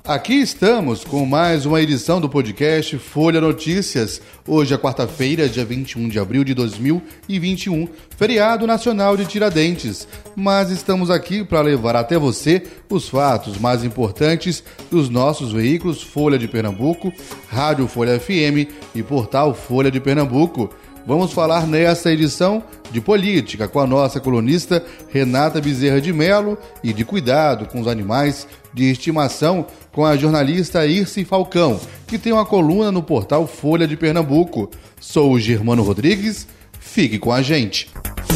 Aqui estamos com mais uma edição do podcast Folha Notícias. Hoje é quarta-feira, dia 21 de abril de 2021, feriado nacional de Tiradentes. Mas estamos aqui para levar até você os fatos mais importantes dos nossos veículos Folha de Pernambuco, Rádio Folha FM e Portal Folha de Pernambuco. Vamos falar nessa edição de política com a nossa colunista Renata Bezerra de Mello e de cuidado com os animais de estimação com a jornalista Irce Falcão, que tem uma coluna no portal Folha de Pernambuco. Sou o Germano Rodrigues, fique com a gente.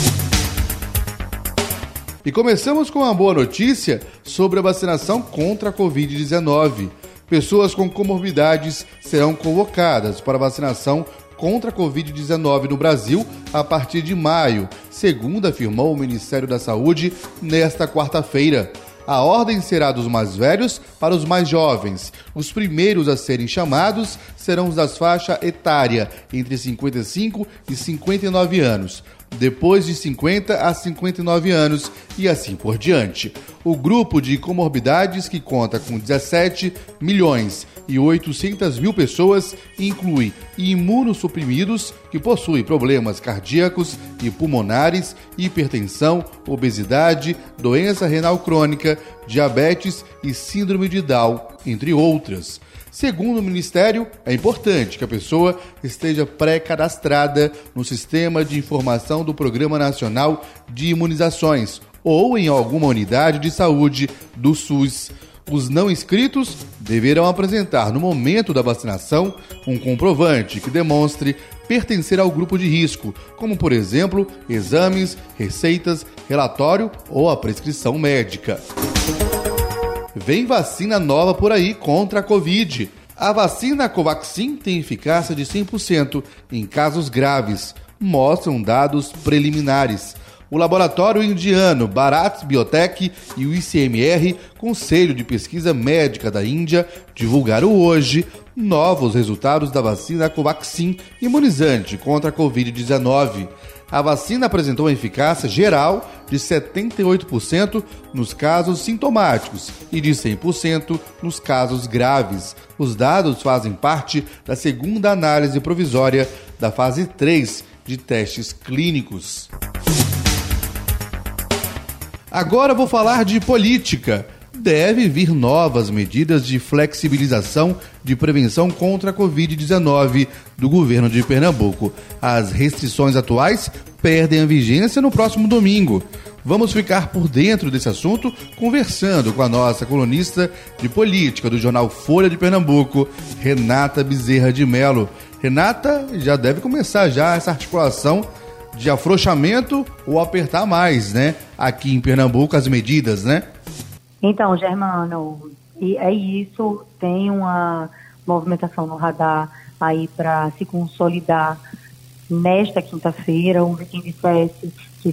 E começamos com uma boa notícia sobre a vacinação contra a Covid-19. Pessoas com comorbidades serão convocadas para vacinação contra a Covid-19 no Brasil a partir de maio, segundo afirmou o Ministério da Saúde nesta quarta-feira. A ordem será dos mais velhos para os mais jovens. Os primeiros a serem chamados serão os das faixa etária entre 55 e 59 anos. Depois de 50 a 59 anos e assim por diante. O grupo de comorbidades, que conta com 17 milhões e 800 mil pessoas, inclui imunossuprimidos que possuem problemas cardíacos e pulmonares, hipertensão, obesidade, doença renal crônica, diabetes e síndrome de Down, entre outras. Segundo o Ministério, é importante que a pessoa esteja pré-cadastrada no Sistema de Informação do Programa Nacional de Imunizações ou em alguma unidade de saúde do SUS. Os não inscritos deverão apresentar no momento da vacinação um comprovante que demonstre pertencer ao grupo de risco, como, por exemplo, exames, receitas, relatório ou a prescrição médica. Vem vacina nova por aí contra a Covid. A vacina Covaxin tem eficácia de 100% em casos graves, mostram dados preliminares. O laboratório indiano Bharat Biotech e o ICMR, Conselho de Pesquisa Médica da Índia, divulgaram hoje novos resultados da vacina Covaxin, imunizante contra a Covid-19. A vacina apresentou uma eficácia geral de 78% nos casos sintomáticos e de 100% nos casos graves. Os dados fazem parte da segunda análise provisória da fase 3 de testes clínicos. Agora vou falar de política. Deve vir novas medidas de flexibilização de prevenção contra a Covid-19 do governo de Pernambuco. As restrições atuais perdem a vigência no próximo domingo. Vamos ficar por dentro desse assunto conversando com a nossa colunista de política do jornal Folha de Pernambuco, Renata Bezerra de Mello. Renata, já deve começar já essa articulação de afrouxamento ou apertar mais, né? Aqui em Pernambuco, as medidas, né? Então, Germano, é isso, tem uma movimentação no radar aí para se consolidar nesta quinta-feira. Houve quem dissesse que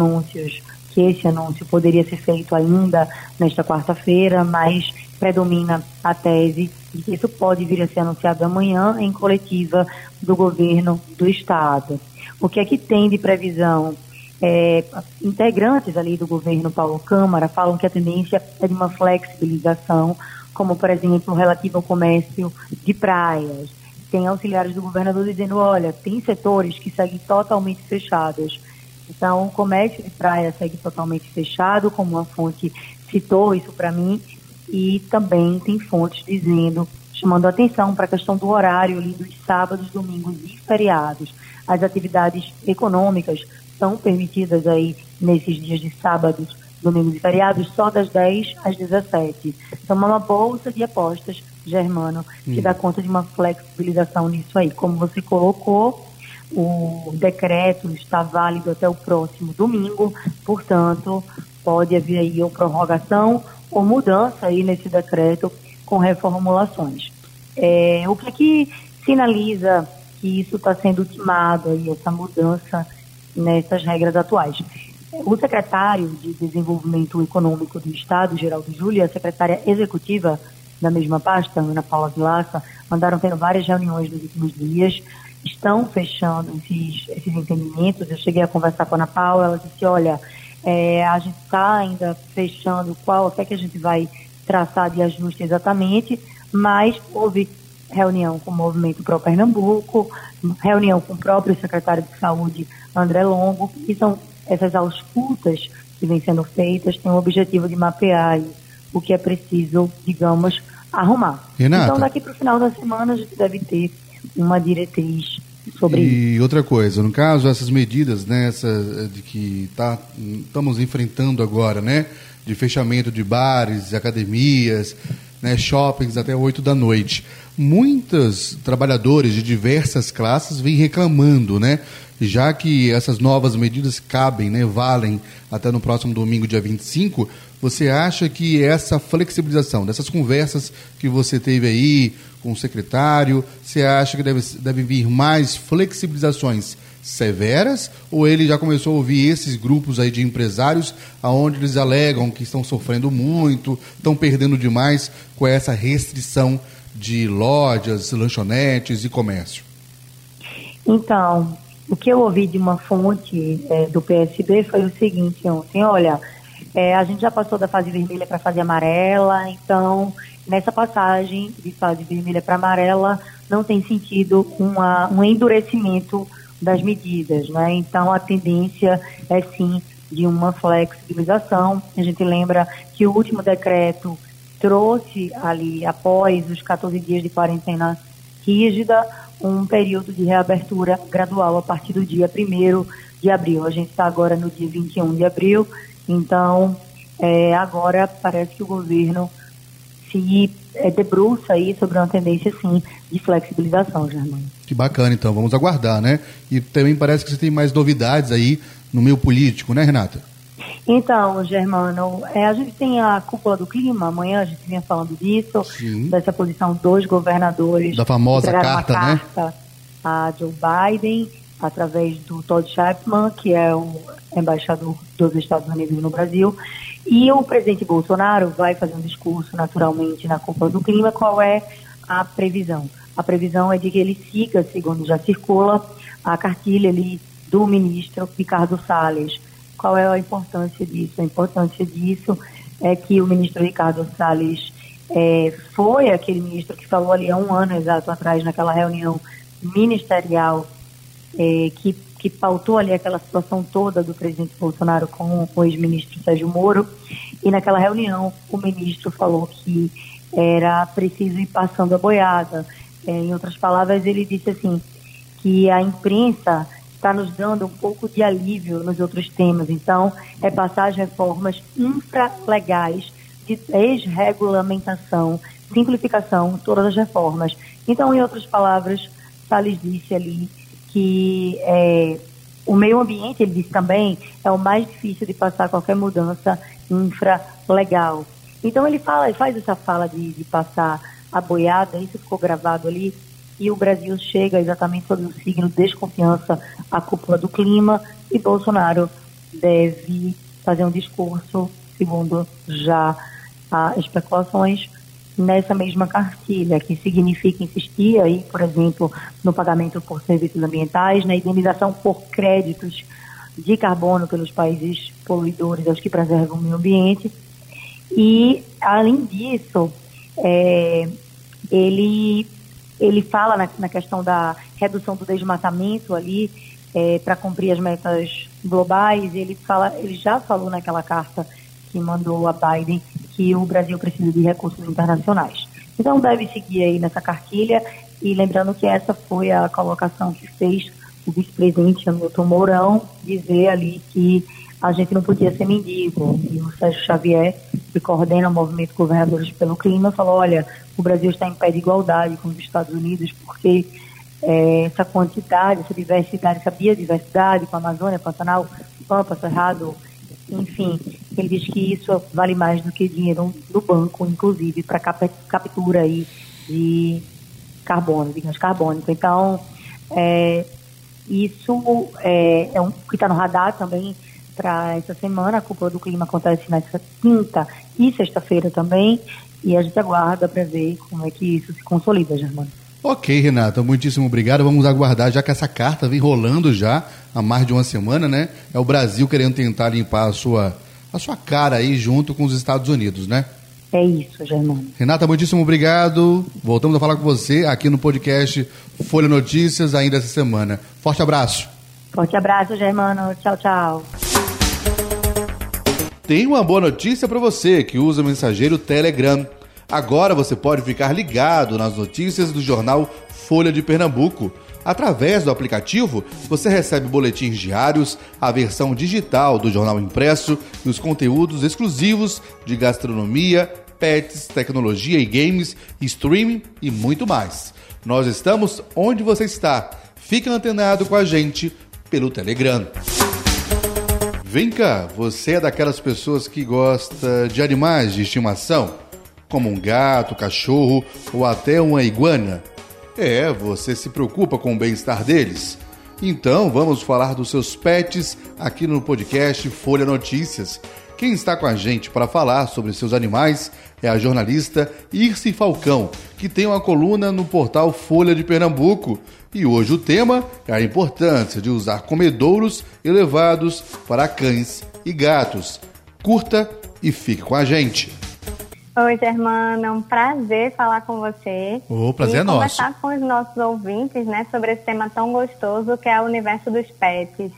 esse anúncio poderia ser feito ainda nesta quarta-feira, mas predomina a tese de que isso pode vir a ser anunciado amanhã em coletiva do governo do Estado. O que é que tem de previsão? Integrantes ali do governo Paulo Câmara falam que a tendência é de uma flexibilização, como, por exemplo, relativo ao comércio de praias. Tem auxiliares do governador dizendo, olha, tem setores que seguem totalmente fechados. Então, o comércio de praia segue totalmente fechado, como uma fonte citou isso para mim, e também tem fontes dizendo, chamando a atenção para a questão do horário ali dos sábados, domingos e feriados. As atividades econômicas são permitidas aí nesses dias de sábados, domingos e feriados só das 10 às 17. Então, é uma bolsa de apostas, Germano, que dá conta de uma flexibilização nisso aí. Como você colocou, o decreto está válido até o próximo domingo, portanto, pode haver aí ou prorrogação ou mudança aí nesse decreto com reformulações. O que sinaliza que isso está sendo ultimado aí, essa mudança nessas regras atuais? O secretário de Desenvolvimento Econômico do Estado, Geraldo Júlia, a secretária executiva da mesma pasta, Ana Paula Vilaça, andaram tendo várias reuniões nos últimos dias, estão fechando esses entendimentos. Eu cheguei a conversar com a Ana Paula, ela disse, olha, a gente está ainda fechando o que é que a gente vai traçar de ajuste exatamente, mas houve reunião com o Movimento Pro Pernambuco, reunião com o próprio secretário de Saúde, André Longo, e são essas auscultas que vêm sendo feitas, têm o objetivo de mapear aí o que é preciso, digamos, arrumar. Renata. Então, daqui para o final da semana, a gente deve ter uma diretriz sobre isso. E outra coisa, no caso, essas medidas, né, de que estamos enfrentando agora, né, de fechamento de bares, academias, né, shoppings até 8 da noite. Muitos trabalhadores de diversas classes vêm reclamando, né, já que essas novas medidas cabem, né, valem até no próximo domingo, dia 25, você acha que essa flexibilização, dessas conversas que você teve aí com o secretário, você acha que deve vir mais flexibilizações severas, ou ele já começou a ouvir esses grupos aí de empresários, aonde eles alegam que estão sofrendo muito, estão perdendo demais com essa restrição de lojas, lanchonetes e comércio? Então, o que eu ouvi de uma fonte do PSB foi o seguinte ontem: olha, a gente já passou da fase vermelha para a fase amarela, então nessa passagem de fase vermelha para amarela não tem sentido um endurecimento das medidas, né? Então a tendência é sim de uma flexibilização. A gente lembra que o último decreto trouxe ali, após os 14 dias de quarentena rígida, um período de reabertura gradual a partir do dia 1º de abril. A gente está agora no dia 21 de abril, então agora parece que o governo se debruça aí sobre uma tendência, sim, de flexibilização, Germano. Que bacana, então, vamos aguardar, né? E também parece que você tem mais novidades aí no meio político, né, Renata? Então, Germano, a gente tem a cúpula do clima, amanhã a gente vinha falando disso, sim, dessa posição dos governadores. Da famosa carta, uma carta a Joe Biden, através do Todd Chapman, que é o embaixador dos Estados Unidos no Brasil. E o presidente Bolsonaro vai fazer um discurso, naturalmente, na cúpula do clima. Qual é a previsão? A previsão é de que ele siga, segundo já circula, a cartilha ali do ministro Ricardo Salles. Qual é a importância disso? A importância disso é que o ministro Ricardo Salles foi aquele ministro que falou ali há um ano exato atrás, naquela reunião ministerial, que pautou ali aquela situação toda do presidente Bolsonaro com o ex-ministro Sérgio Moro. E naquela reunião o ministro falou que era preciso ir passando a boiada. Em outras palavras, ele disse assim, que a imprensa está nos dando um pouco de alívio nos outros temas. Então, passar as reformas infralegais de desregulamentação, simplificação, todas as reformas. Então, em outras palavras, Salles disse ali que o meio ambiente, ele disse também, é o mais difícil de passar qualquer mudança infralegal. Então, ele faz essa fala de passar a boiada, isso ficou gravado ali, e o Brasil chega exatamente sob o signo de desconfiança à cúpula do clima, e Bolsonaro deve fazer um discurso, segundo já as especulações, nessa mesma cartilha, que significa insistir aí, por exemplo, no pagamento por serviços ambientais, na indenização por créditos de carbono pelos países poluidores, aos que preservam o meio ambiente. E, além disso, ele fala na questão da redução do desmatamento ali, para cumprir as metas globais. Ele já falou naquela carta que mandou a Biden que o Brasil precisa de recursos internacionais. Então deve seguir aí nessa cartilha, e lembrando que essa foi a colocação que fez o vice-presidente Hamilton Mourão, dizer ali que a gente não podia ser mendigo. E o Sérgio Xavier, que coordena o movimento Governadores pelo Clima, falou: olha, o Brasil está em pé de igualdade com os Estados Unidos, porque essa quantidade, essa diversidade, essa biodiversidade com a Amazônia, Pantanal, Pampa, Cerrado, enfim, ele diz que isso vale mais do que dinheiro do banco, inclusive para captura aí de carbono, de gás carbônico. Então, isso é um que está no radar também para essa semana. A cúpula do clima acontece nessa quinta e sexta-feira também, e a gente aguarda para ver como é que isso se consolida, Germano. Ok, Renata, muitíssimo obrigado. Vamos aguardar, já que essa carta vem rolando já há mais de uma semana, né? É o Brasil querendo tentar limpar a sua cara aí junto com os Estados Unidos, né? É isso, Germano. Renata, muitíssimo obrigado. Voltamos a falar com você aqui no podcast Folha Notícias ainda essa semana. Forte abraço. Forte abraço, Germano. Tchau, tchau. Tem uma boa notícia para você que usa o mensageiro Telegram. Agora você pode ficar ligado nas notícias do jornal Folha de Pernambuco. Através do aplicativo, você recebe boletins diários, a versão digital do jornal impresso e os conteúdos exclusivos de gastronomia, pets, tecnologia e games, streaming e muito mais. Nós estamos onde você está. Fique antenado com a gente pelo Telegram. Vem cá, você é daquelas pessoas que gosta de animais de estimação? Como um gato, cachorro ou até uma iguana? Você se preocupa com o bem-estar deles? Então vamos falar dos seus pets aqui no podcast Folha Notícias. Quem está com a gente para falar sobre seus animais é a jornalista Irce Falcão, que tem uma coluna no portal Folha de Pernambuco. E hoje o tema é a importância de usar comedouros elevados para cães e gatos. Curta e fique com a gente. Oi, Germano, é um prazer falar com você. O prazer é nosso. Conversar com os nossos ouvintes, né, sobre esse tema tão gostoso que é o universo dos pets.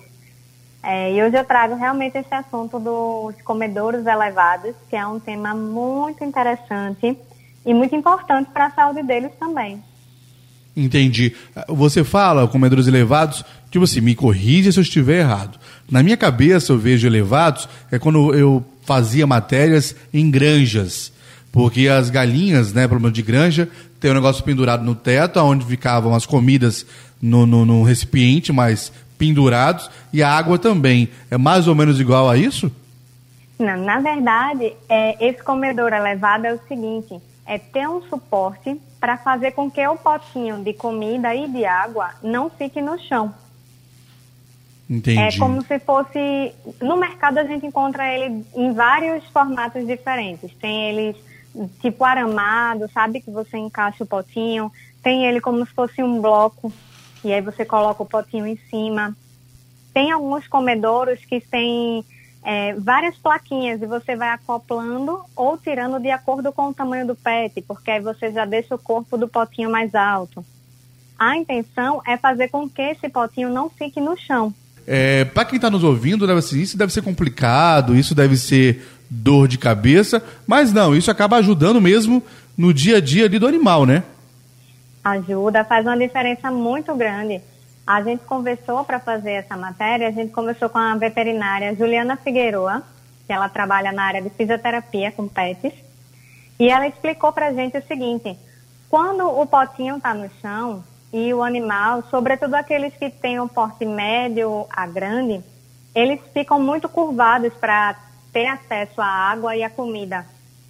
E hoje eu trago realmente esse assunto dos comedouros elevados, que é um tema muito interessante e muito importante para a saúde deles também. Entendi. Você fala comedouros elevados, tipo assim, me corrija se eu estiver errado. Na minha cabeça eu vejo elevados, é quando eu fazia matérias em granjas. Porque as galinhas, né, problema de granja, tem um negócio pendurado no teto, onde ficavam as comidas no recipiente, mas pendurados, e a água também. É mais ou menos igual a isso? Não, na verdade, esse comedor elevado é o seguinte, é ter um suporte para fazer com que o potinho de comida e de água não fique no chão. Entendi. É como se fosse... No mercado a gente encontra ele em vários formatos diferentes. Tem eles tipo aramado, sabe? Que você encaixa o potinho. Tem ele como se fosse um bloco. E aí você coloca o potinho em cima. Tem alguns comedouros que têm várias plaquinhas e você vai acoplando ou tirando de acordo com o tamanho do pet, porque aí você já deixa o corpo do potinho mais alto. A intenção é fazer com que esse potinho não fique no chão. Para quem está nos ouvindo, isso deve ser complicado, isso deve ser dor de cabeça, mas não, isso acaba ajudando mesmo no dia a dia ali do animal, né? Ajuda, faz uma diferença muito grande. A gente conversou para fazer essa matéria, a gente conversou com a veterinária Juliana Figueroa, que ela trabalha na área de fisioterapia com pets, e ela explicou para a gente o seguinte, quando o potinho está no chão e o animal, sobretudo aqueles que têm um porte médio a grande, eles ficam muito curvados para ter acesso à água e à comida.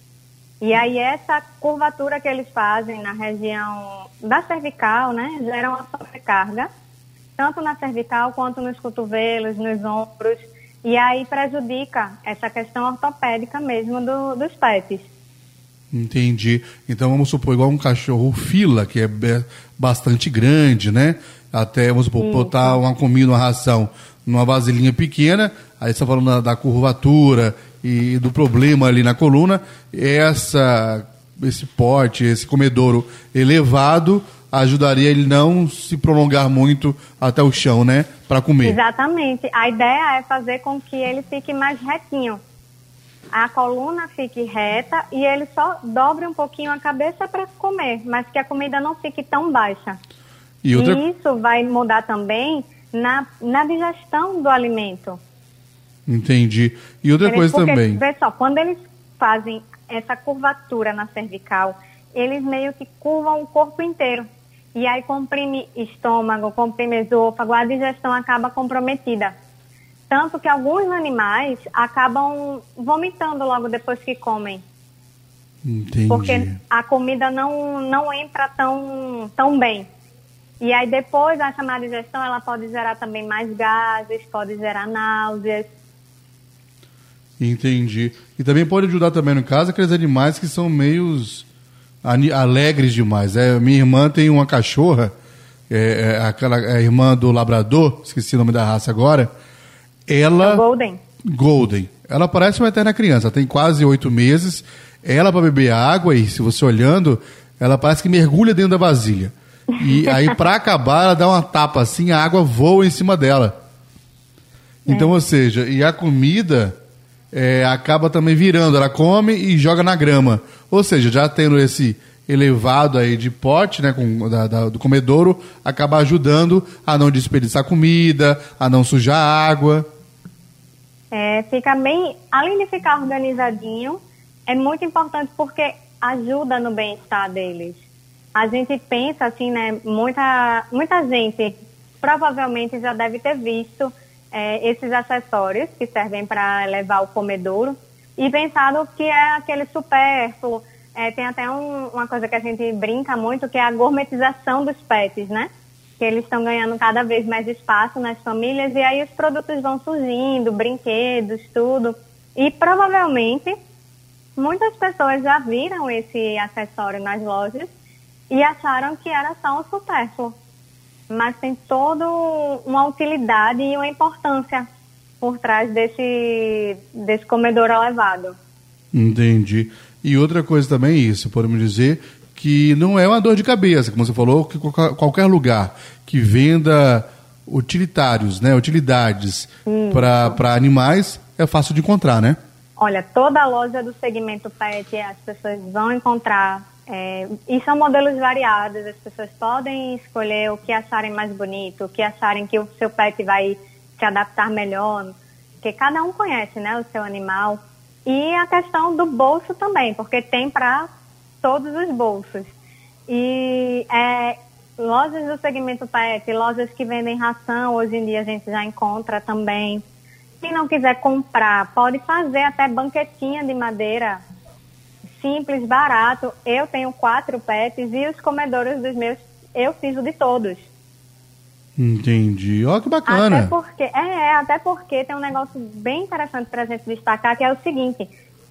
E aí essa curvatura que eles fazem na região da cervical, né, gera uma sobrecarga, tanto na cervical quanto nos cotovelos, nos ombros, e aí prejudica essa questão ortopédica mesmo dos pets. Entendi. Então vamos supor, igual um cachorro fila, que é bastante grande, né? Até, vamos supor, botar uma comida, uma ração numa vasilhinha pequena, aí você está falando da curvatura e do problema ali na coluna, esse pote, esse comedouro elevado ajudaria ele não se prolongar muito até o chão, né? Para comer. Exatamente. A ideia é fazer com que ele fique mais retinho. A coluna fique reta e ele só dobre um pouquinho a cabeça para comer, mas que a comida não fique tão baixa. E isso vai mudar também na digestão do alimento. Entendi. E outra coisa também. Vê só, quando eles fazem essa curvatura na cervical, eles meio que curvam o corpo inteiro. E aí comprime estômago, comprime esôfago, a digestão acaba comprometida. Tanto que alguns animais acabam vomitando logo depois que comem. Entendi. Porque a comida não entra tão bem. E aí depois essa má digestão, ela pode gerar também mais gases, pode gerar náuseas. Entendi. E também pode ajudar também, no caso, aqueles animais que são meios alegres demais. Minha irmã tem uma cachorra, a irmã do labrador, esqueci o nome da raça agora. Ela... Golden. Ela parece uma eterna criança, tem quase 8 meses. ela para beber água, e se você olhando, ela parece que mergulha dentro da vasilha. E aí, para acabar, ela dá uma tapa assim, a água voa em cima dela. Então, ou seja, e a comida acaba também virando, ela come e joga na grama. Ou seja, já tendo esse elevado aí de pote, né, do comedouro, acaba ajudando a não desperdiçar comida, a não sujar a água. Fica bem, além de ficar organizadinho, é muito importante porque ajuda no bem-estar deles. A gente pensa assim, né, muita gente provavelmente já deve ter visto esses acessórios que servem para levar o comedouro e pensado que é aquele supérfluo. Tem até uma coisa que a gente brinca muito, que é a gourmetização dos pets, né? Que eles estão ganhando cada vez mais espaço nas famílias e aí os produtos vão surgindo, brinquedos, tudo. E provavelmente muitas pessoas já viram esse acessório nas lojas e acharam que era só um supérfluo. Mas tem toda uma utilidade e uma importância por trás desse comedouro elevado. Entendi. E outra coisa também é isso, podemos dizer que não é uma dor de cabeça, como você falou, que qualquer lugar que venda utilitários, né, utilidades para animais, é fácil de encontrar, né? Olha, toda loja do segmento pet as pessoas vão encontrar. E são modelos variados, as pessoas podem escolher o que acharem mais bonito, o que acharem que o seu pet vai se adaptar melhor, porque cada um conhece, né, o seu animal. E a questão do bolso também, porque tem para todos os bolsos. E lojas do segmento pet, lojas que vendem ração, hoje em dia a gente já encontra também. Quem não quiser comprar, pode fazer até banquetinha de madeira, simples, barato. Eu tenho 4 pets e os comedouros dos meus, eu fiz de todos. Entendi. Ó, que bacana. Até porque tem um negócio bem interessante para a gente destacar, que é o seguinte,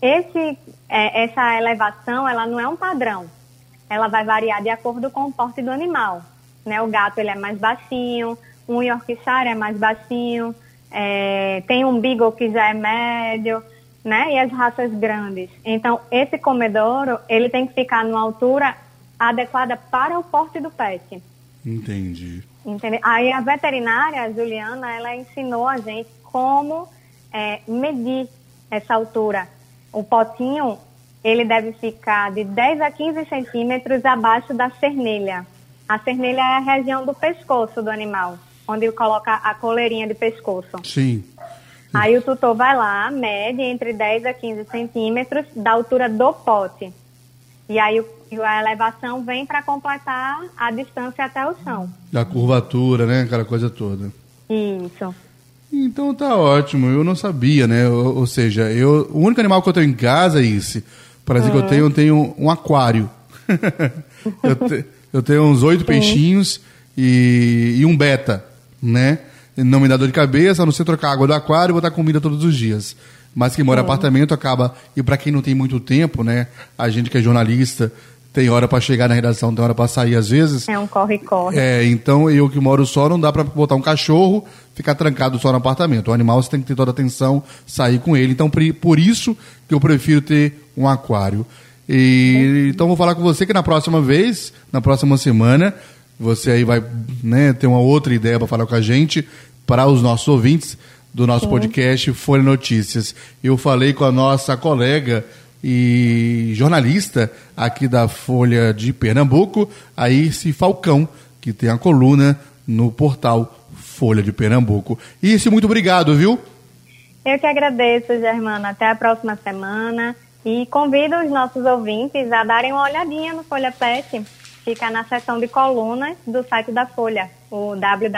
essa elevação, ela não é um padrão. Ela vai variar de acordo com o porte do animal. Né? O gato, ele é mais baixinho, um Yorkshire é mais baixinho, tem um Beagle que já é médio, né? E as raças grandes. Então, esse comedouro, ele tem que ficar numa altura adequada para o porte do pet. Entendi. Entendeu? Aí a veterinária, a Juliana, ela ensinou a gente como medir essa altura. O potinho, ele deve ficar de 10 a 15 centímetros abaixo da cernelha. A cernelha é a região do pescoço do animal, onde coloca a coleirinha de pescoço. Sim. Aí o tutor vai lá, mede entre 10 a 15 centímetros da altura do pote. E aí a elevação vem para completar a distância até o chão. Da curvatura, né? Aquela coisa toda. Isso. Então tá ótimo. Eu não sabia, né? Ou seja, o único animal que eu tenho em casa é esse. Parece que eu tenho um aquário. eu tenho uns 8 peixinhos e um beta, né? Não me dá dor de cabeça, a não ser trocar água do aquário e botar comida todos os dias. Mas quem mora em apartamento acaba... E para quem não tem muito tempo, né? A gente que é jornalista tem hora para chegar na redação, tem hora para sair às vezes. É um corre-corre. Então eu que moro só, não dá para botar um cachorro, ficar trancado só no apartamento. O animal você tem que ter toda a atenção, sair com ele. Então por isso que eu prefiro ter um aquário. Então vou falar com você que na próxima semana, você aí vai, né, ter uma outra ideia para falar com a gente, para os nossos ouvintes do nosso podcast Folha Notícias. Eu falei com a nossa colega e jornalista aqui da Folha de Pernambuco, a Irce Falcão, que tem a coluna no portal Folha de Pernambuco. Irce, muito obrigado, viu? Eu que agradeço, Germano. Até a próxima semana. E convido os nossos ouvintes a darem uma olhadinha no Folha Pet. Fica na seção de colunas do site da Folha, o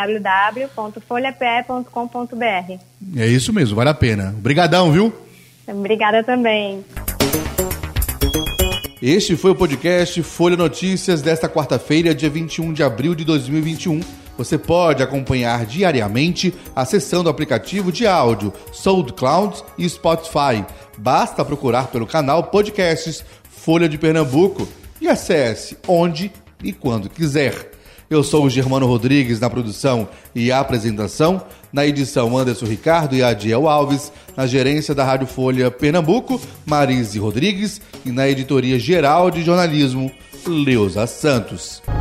www.folhape.com.br. É isso mesmo, vale a pena. Obrigadão, viu? Obrigada também. Este foi o podcast Folha Notícias desta quarta-feira, dia 21 de abril de 2021. Você pode acompanhar diariamente acessando o aplicativo de áudio SoundCloud e Spotify. Basta procurar pelo canal Podcasts Folha de Pernambuco e acesse onde e quando quiser. Eu sou o Germano Rodrigues na produção e apresentação. Na edição, Anderson Ricardo e Adiel Alves. Na gerência da Rádio Folha Pernambuco, Marise Rodrigues. E na editoria geral de jornalismo, Leusa Santos.